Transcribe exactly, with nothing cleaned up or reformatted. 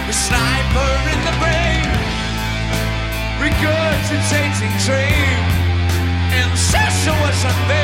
a sniper in the brain, regurgitating dream. Inception was unveiled.